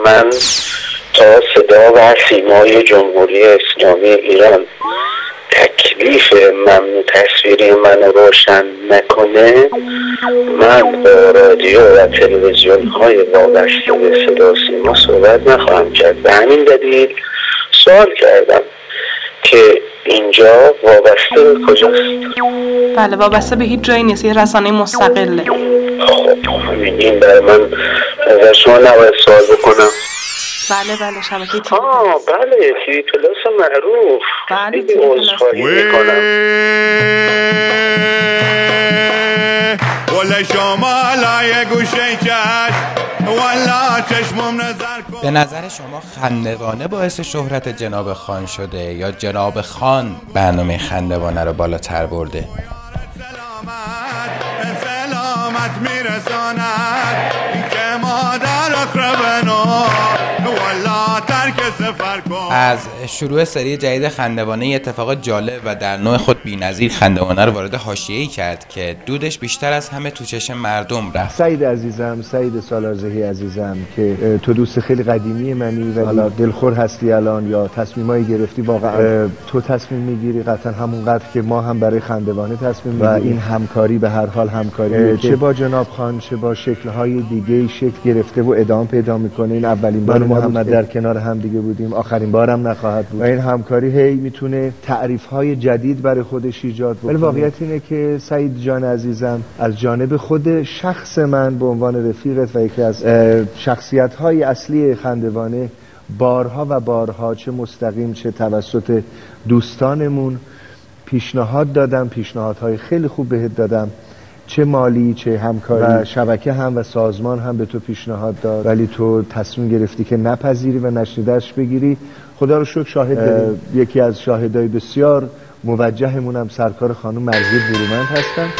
من تا صدا و سیمای جمهوری اسلامی ایران تکلیف ممنوع تصویری من روشن نکنه، من با رادیو و تلویزیون های وابسته به صدا و سیما صحبت نخواهم کرد. به همین دلیل سوال کردم که اینجا وابسته به کجاست؟ بله، وابسته به هیچ جایی نیست، یه رسانه مستقله. خب این برای من از شما نباید سوال بکنم. بله شبکه تیوی بله تیوی پلاس معروف. بله تیوی پلاس میکنم ولی شما لایه گوشه چشم ولا چشمم نظر کن. به نظر شما خندوانه باعث شهرت جناب خان شده یا جناب خان برنامه خندوانه رو بالاتر برده؟ سلامت میرساند که مادر اقربنا ولا ترک سفر کن. از شروع سری جدید خندوانه یه اتفاق جالب و در نوع خود بی‌نظیر خندوانه رو وارد حاشیه‌ای کرد که دودش بیشتر از همه تو چشم مردم رفت. سعید عزیزم، سعید سالارزهی عزیزم که تو دوست خیلی قدیمی منی و حالا دلخور هستی الان یا تصمیمایی گرفتی، واقعا تو تصمیم میگیری قطعا همونقدر که ما هم برای خندوانه تصمیم میگیریم و این همکاری به هر حال همکاری چه با جناب خان چه با شکل‌های دیگه شکل گرفته و ادامه پیدا میکنه. این اولین بار محمد در کنار هم دیگه بودیم، آخرین بارم نخواهد بود و این همکاری هی میتونه تعریف‌های جدید برای خودش ایجاد بکنه. ولی واقعیت اینه که سعید جان عزیزم از جانب خود شخص من به عنوان رفیقت و یکی از شخصیت‌های اصلی خندوانه بارها و بارها چه مستقیم چه توسط دوستانمون پیشنهاد دادم، پیشنهادهای خیلی خوب بهت دادم، چه مالی چه همکاری و شبکه هم و سازمان هم به تو پیشنهاد داد، ولی تو تصمیم گرفتی که نپذیری و نشنیدش بگیری. خدا رو شکر شاهد داریم. یکی از شاهدای بسیار موجهمون هم سرکار خانم مرزی برومند هستن.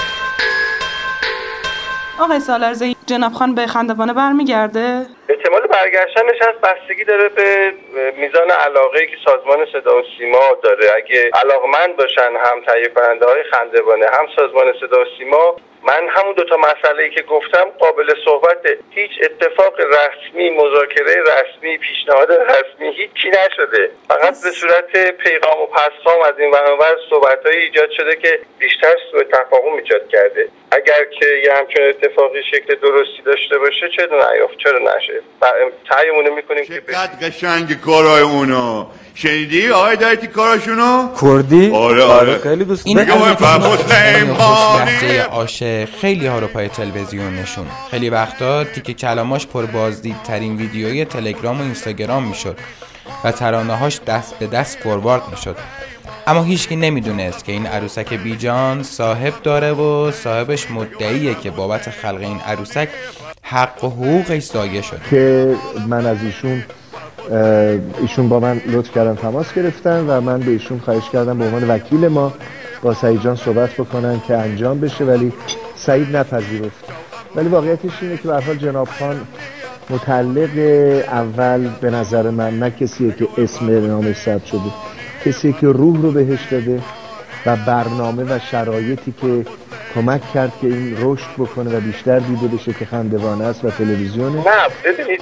آقای سالارزهی، جناب خان به خندوانه برمیگرده؟ احتمال برگشتنش از بستگی داره به میزان علاقه‌ای که سازمان صدا و سیما داره. اگه علاقمند باشن هم تهیه کننده های خندوانه هم سازمان صدا و سیما، من همون دوتا مسئله‌ای که گفتم قابل صحبته. هیچ اتفاق رسمی، مذاکره رسمی، پیشنهاد رسمی هیچی نشده. فقط به صورت پیغام و پیام از این ور صحبت‌هایی ایجاد شده که بیشتر سوء تفاهم ایجاد کرده. اگر که یه همچین اتفاقی شکل درستی داشته باشه چرا نشه؟ تعییمونه می‌کنیم که چقدر قشنگ کارای اونا. شنیدی آقای دایتی کاراشونو؟ کردی؟ آره خیلی دوست این دارم. خوشلهجه عاشق خیلی ها رو پای تلویزیون نشون. خیلی وقتا تیکه کلاماش پر بازدیدترین ویدیوی تلگرام و اینستاگرام میشد و ترانه‌هاش دست به دست فوروارد میشد. اما هیچکی نمیدونست که این عروسک بیجان صاحب داره و صاحبش مدعیه که بابت خلق این عروسک حق و حقوقش ضایع شد. که من از ایشون با من لطف کردن تماس گرفتن و من به ایشون خواهش کردم به عنوان وکیل ما با سعید جان صحبت بکنن که انجام بشه، ولی سعید نپذیرفت. ولی واقعیتش اینه که به هر حال جناب خان متعلق اول به نظر من نه کسیه که اسم نامش ثبت شده، کسیه که روح رو بهش داده و برنامه و شرایطی که کمک کرد که این رشد بکنه و بیشتر دیده بشه که خندوانه است و تلویزیونه. نه ببینید،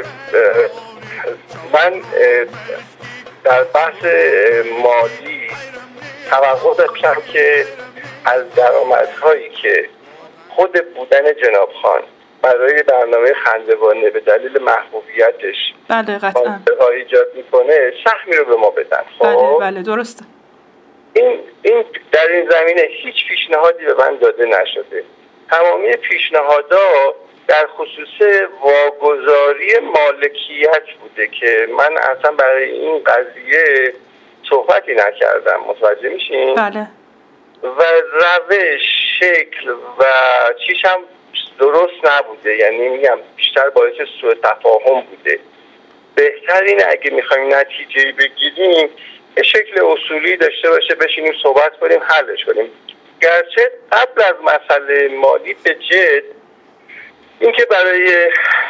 من در بحث مالی توقع داشتم که از درآمدهایی که خود بودن جناب خان برای برنامه خندوانه به دلیل محبوبیتش بله قطعا ایجاد میکنه سهمی رو به ما بدن. خب بله درسته. این در این زمینه هیچ پیشنهادی به من داده نشده. تمامی پیشنهادها در خصوص واگذاری مالکیت بوده که من اصلا برای این قضیه صحبتی نکردم. متوجه میشین؟ بله. و روش، شکل و چیش هم درست نبوده، یعنی میگم بیشتر باعث سوء تفاهم بوده. بهتر اینه اگه میخوایم نتیجه‌ای بگیریم به شکل اصولی داشته باشه، بشینیم صحبت کنیم حلش کنیم. گرچه قبل از مسئله مالی به جد اینکه برای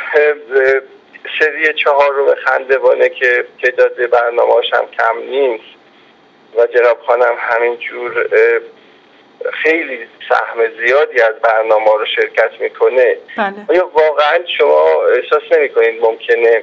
سری 4 خندوانه که تعداد برنامه‌اش هم کم نیست و جناب خانم همینجور خیلی سهم زیادی از برنامه رو شرکت میکنه، بله. آیا واقعا شما احساس نمیکنید ممکنه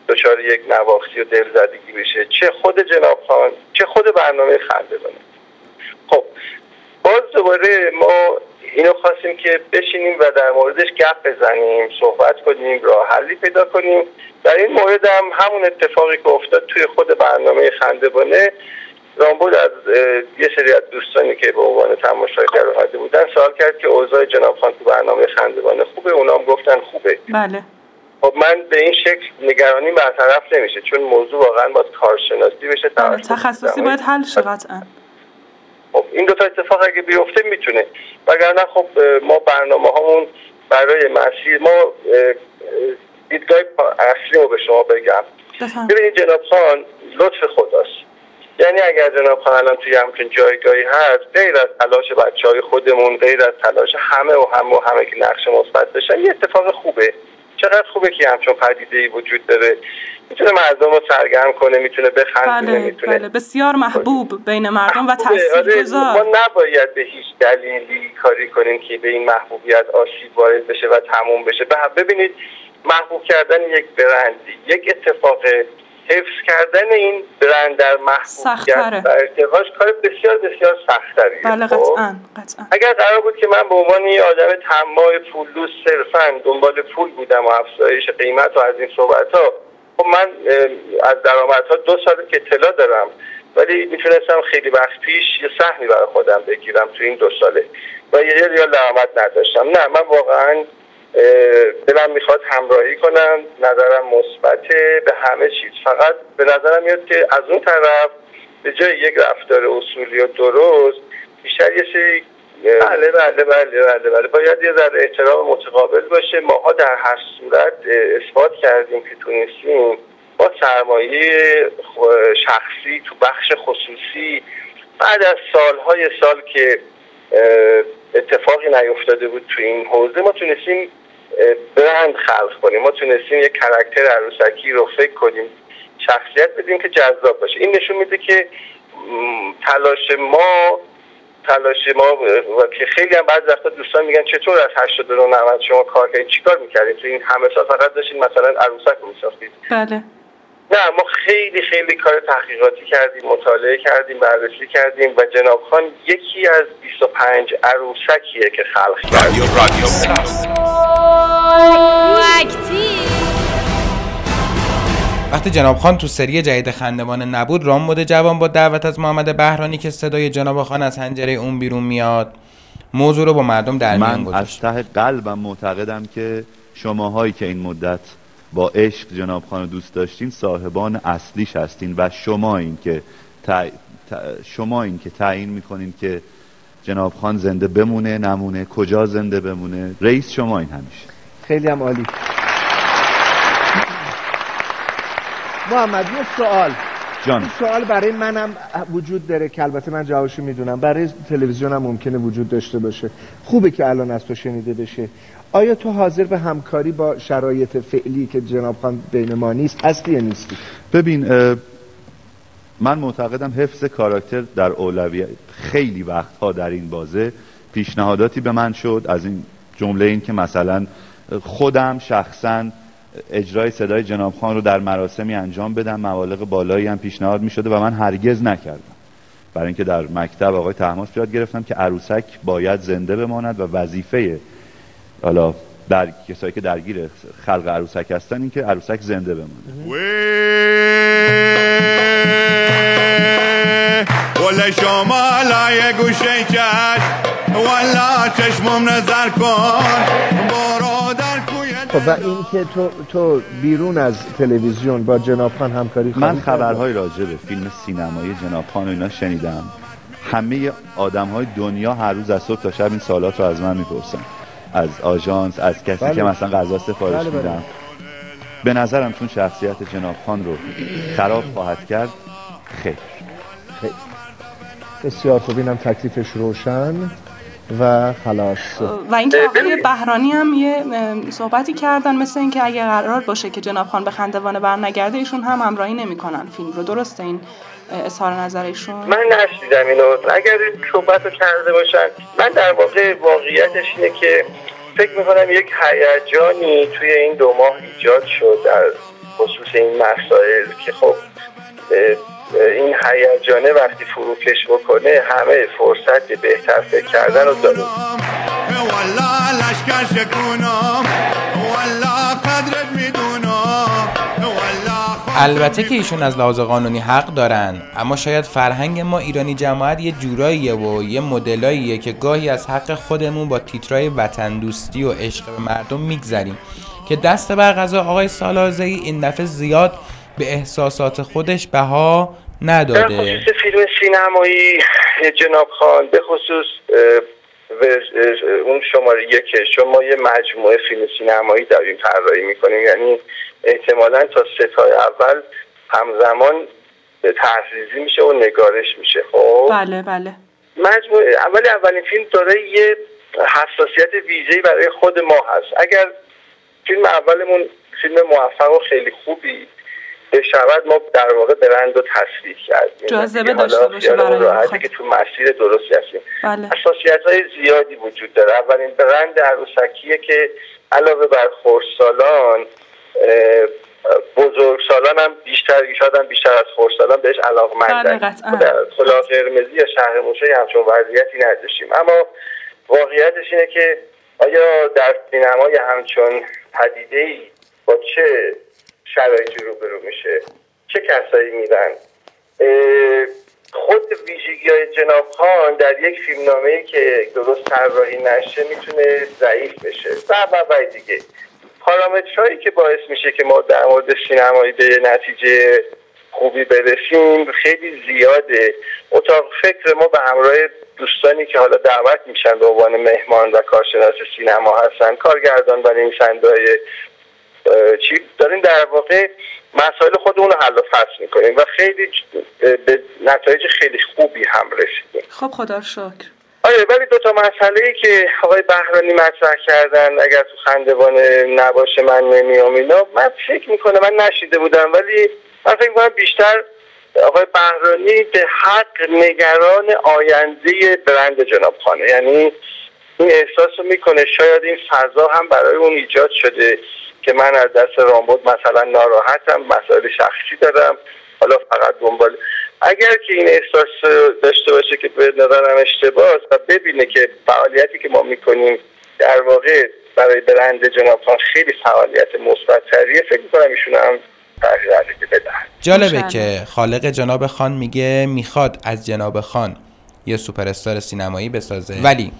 دچار یک نواختی و دلزدگی بشه، چه خود جناب خان چه خود برنامه خندوانه. خب باز دوباره ما اینو خواستیم که بشینیم و در موردش گپ بزنیم، صحبت کنیم، راه حلی پیدا کنیم. در این مورد هم همون اتفاقی که افتاد توی خود برنامه خندوانه، رامبد از یه سری از دوستانی که به عنوان تماشاگر اومده بودن سوال کرد که اوضاع جناب خان تو برنامه خندوانه خوبه؟ اونا هم گفتن خوبه. بله. خب من به این شکل نگرانی برطرف نمیشه، چون موضوع واقعا باید کارشناسی بشه، تخصصی باید حل شه قطعا. خب این دو تا اتفاق اگه بیفته میتونه، وگرنه خب ما برنامه هامون برای مسیر، ما دیدگاه اصلی رو به شما بگم. ببینید جناب خان لطف خداست، یعنی اگر جناب خان الان توی همچین جایگاهی هست، غیر از تلاش بچهای خودمون، غیر از تلاش همه که نقش مثبت بشن، یه اتفاق خوبه. چقدر خوبه که همچون پدیده‌ای وجود داره، میتونه مردم رو سرگرم کنه، میتونه بخندونه، میتونه بسیار محبوب بین مردم و تاثیرگذار. ما نباید به هیچ دلیلی کاری کنیم که به این محبوبیت آسیب وارد بشه و تموم بشه. ببینید محبوب کردن یک برندی، یک اتفاق، حفظ کردن این برند در محبوبیت و ارتقاش کار بسیار بسیار سخت‌تریه. بله قطعاً. اگر قرار بود که من به عنوان یه آدم طماع پولدوز صرفاً دنبال پول بودم و افزایش قیمت و از این صحبت‌ها، خب من از درآمدها 2 سال که اطلاع دارم، ولی میتونستم خیلی وقت پیش یه سهمی برای خودم بگیرم تو این 2 ساله و یه ریال درآمد نداشتم. نه، من واقعاً دلم میخواد همراهی کنم، نظرم مثبته به همه چیز، فقط به نظرم میاد که از اون طرف به جای یک رفتار اصولی و درست بیشتر یه سری بله باید یه ذره احترام متقابل باشه. ماها در هر صورت اثبات کردیم که تونستیم با سرمایه شخصی تو بخش خصوصی بعد از سال که اتفاقی نیفتاده بود تو این حوزه، ما تونستیم برند خلق کنیم، ما تونستیم یک کاراکتر عروسکی رو فکر کنیم، شخصیت بدیم که جذاب باشه. این نشون میده که تلاش ما و که خیلی هم بعضی وقتا دوستان میگن چطور از 89 90 شما کار کردین، چیکار میکردین تو این همه سال؟ فقط داشتین مثلا عروسک رو میساختید؟ بله. نه، ما خیلی کار تحقیقاتی کردیم، مطالعه کردیم، بررسی کردیم و جناب خان یکی از 25 عروسکیه که خلق کرد. وقتی جناب خان تو سری جدید خندوانه نبود، رامبد جوان با دعوت از محمد بهرانی که صدای جناب خان از حنجره اون بیرون میاد، موضوع رو با مردم در میان گذاشت. من از ته قلبم معتقدم که شماهایی که این مدت با عشق جناب خان رو دوست داشتین صاحبان اصلیش هستین و شما این که تعیین میکنین که جناب خان زنده بمونه نمونه، کجا زنده بمونه. رئیس شما این همیشه. خیلی هم عالی. محمد یه سوال این سوال برای منم وجود داره که البته من جوابشو میدونم، برای تلویزیون هم ممکنه وجود داشته باشه، خوبه که الان از تو شنیده بشه. آیا تو حاضر به همکاری با شرایط فعلی که جناب خان بین ما نیست هستی یا نیستی؟ ببین من معتقدم حفظ کاراکتر در اولویت. خیلی وقتها در این بازه پیشنهاداتی به من شد، از این جمله این که مثلا خودم شخصا اجرای صدای جناب خان رو در مراسمی انجام بدم، مبالغ بالایی هم پیشنهاد می شده و من هرگز نکردم، برای اینکه در مکتب آقای طهماسب یاد گرفتم که عروسک باید زنده بماند و وظیفه حالا در کسایی که درگیر خلق عروسک هستن این که عروسک زنده بماند. ولی شما لای گوشه چشم والا چشمم نظر کن برادر کوی. خب و این که تو بیرون از تلویزیون با جناب خان همکاری من خبرهای راجع به فیلم سینمایی جناب خان و اینا شنیدم. همه آدم‌های دنیا هر روز از صبح تا شب این سوالات رو از من میپرسن، از آژانس، از کسی که مثلا غذا سفارش میدم. به نظرم چون شخصیت جناب خان رو خراب خواهد کرد، خیر. بسیار خوب، اینم تکلیفش روشن و خلاص. و اینکه آقای بهرانی هم یه صحبتی کردن مثل اینکه اگه قرار باشه که جناب خان به خندوانه برنگرده ایشون هم همراهی نمی‌کنن فیلم رو. درسته این اظهار نظر ایشون؟ من نشیدم اینو. اگر این صحبت رو کرده باشن، من در واقع واقعیتش اینه که فکر می‌کنم یک هیجانی توی این 2 ماه ایجاد شد در خصوص این مسائل که خب این هیجانه وقتی فروکش بکنه همه فرصت بهتر فکر کردن رو داریم. والله لشکر شکونم والله قدرت میدونم والله. البته که ایشون از لحاظ قانونی حق دارن، اما شاید فرهنگ ما ایرانی جماعت یه جوراییه و یه مدلاییه که گاهی از حق خودمون با تیترای وطن دوستی و عشق به مردم میگذریم که دست بر قضا آقای سالارزئی این دفعه زیاد به احساسات خودش بها نداده. در خصوص فیلم سینمایی جناب خان، به خصوص اون شماره 1 چون ما یه مجموعه فیلم سینمایی داریم طراحی میکنیم، یعنی احتمالاً تا 3 تا اول همزمان تحریزی میشه و نگارش میشه. خب بله مجموعه اولین فیلم داره یه حساسیت ویژه‌ای برای خود ما هست. اگر فیلم اولمون فیلم موفق و خیلی خوبی بشود، ما در واقع برند رو تصدیق کردیم، جاذبه داشته باشه برای خود که تو مسیر درستی هستیم. بله. حساسیت‌های زیادی وجود داره. اولین برند عروسکیه که علاوه بر خردسالان، بزرگسالان هم بیشتر از خردسالان بهش علاقه‌مندن. در کلاه قرمزی یا شهر موشی همچون وضعیتی نداشتیم، اما واقعیتش اینه که آیا در سینمای همچون پدیده‌ای با چه شرایطی روبرو میشه، چه کسایی میرن. خود ویژگی‌های جناب خان در یک فیلمنامه‌ای که درست طراحی نشه میتونه ضعیف بشه و دیگه پارامترهایی که باعث میشه که ما در مورد سینمایی به نتیجه خوبی برسیم خیلی زیاده. اتاق فکر ما به همراه دوستانی که حالا دعوت میشن به عنوان مهمان و کارشناس سینما هستن، کارگردان و نویسنده‌های چی داریم، در واقع مسائل خودمون رو حل و فصل میکنیم و خیلی به نتایج خیلی خوبی هم رسیدیم. خب خدا رو شکر. آره، ولی 2 تا مسئله‌ای که آقای بهرانی مطرح کردن اگر تو خندوانه نباشه من نمیام اینا، من فکر میکنم، من نشیده بودم ولی من فکر میکنم بیشتر آقای بهرانی به حق نگران آینده برند جناب خانه، یعنی این احساس رو میکنه شاید این فضا هم برای اون ایجاد شده که من از دست رامبد مثلا ناراحتم، مسائل شخصی دارم، حالا فقط دنبال اگر که این احساس داشته باشه که به نظرم اشتباهه و ببینه که فعالیتی که ما میکنیم در واقع برای برند جناب خان خیلی فعالیت مثبت‌تریه، فکر می‌کنم ایشون هم تغییر بدهن. جالبه که خالق جناب خان میگه میخواد از جناب خان یه سوپر استار سینمایی بسازه،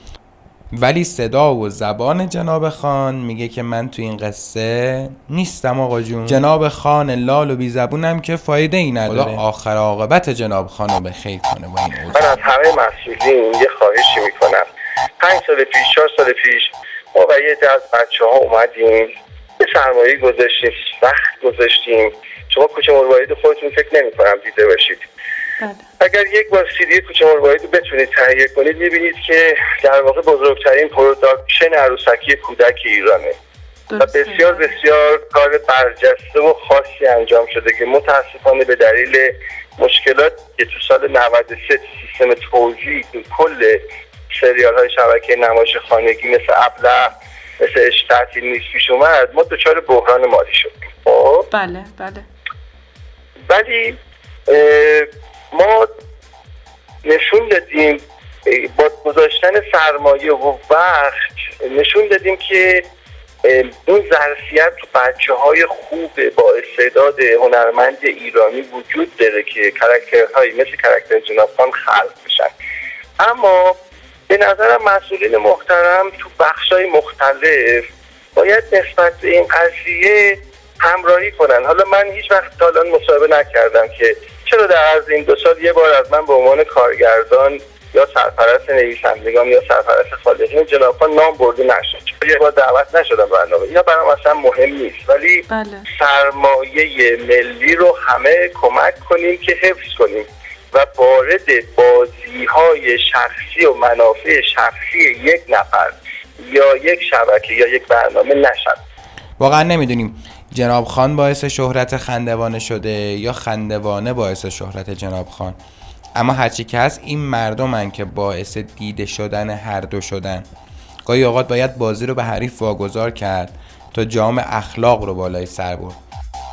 ولی صدا و زبان جناب خان میگه که من تو این قصه نیستم آقا جون. جناب خان لال و بی زبونم که فایده ای نداره. آخر عاقبت جناب خانو به خیر کنه با این اوضاع. من از همه مسئولین یه خواهشی میکنم. 5 سال پیش 4 سال پیش ما و یه از بچه‌ها اومدیم یه سرمایه گذاشتیم، وقت گذاشتیم. شما کوچه مروارید خودتون فکر نمی‌کنم دیده باشید. اگر یک بار سیدی کوچه مروارید رو بتونید تهیه کنید می‌بینید که در واقع بزرگترین پروداکشن عروسکی کودک ایرانه و بسیار بسیار کار برجسته و خاصی انجام شده که متاسفانه به دلیل مشکلات که تو سال 93 سیستم توزیع تو کل سریال‌های شبکه نمایش خانگی مثل ابله، مثل عشق تعطیل نیست پیش اومد، ما دچار بحران مالی شدیم. بله ولی ما نشون دادیم با گذاشتن سرمایه و وقت نشون دادیم که این ظرفیت تو بچه‌های خوب با استعداد هنرمند ایرانی وجود داره که کاراکترهایی مثل کاراکتر جناب خان خلق بشن. اما به نظرم مسئولین محترم تو بخش‌های مختلف باید نسبت به این قضیه همراهی کنن. حالا من هیچ وقت تا الان مصاحبه نکردم که چرا در عرض این 2 سال یه بار از من به عنوان کارگردان یا سرپرست نویسندگان یا سرپرست خالقین جناب خان نام برده نشد، یه بار دعوت نشدم برنامه، یا برام اصلا مهم نیست، ولی سرمایه ملی رو همه کمک کنیم که حفظ کنیم و وارد بازی‌های شخصی و منافع شخصی یک نفر یا یک شبکه یا یک برنامه نشد. واقعا نمیدونیم جناب خان باعث شهرت خندوانه شده یا خندوانه باعث شهرت جناب خان، اما هرچی که هست این مردمن که باعث دیده شدن هر دو شدن. گاهی اوقات باید بازی رو به حریف واگذار کرد تا جام اخلاق رو بالای سر برد.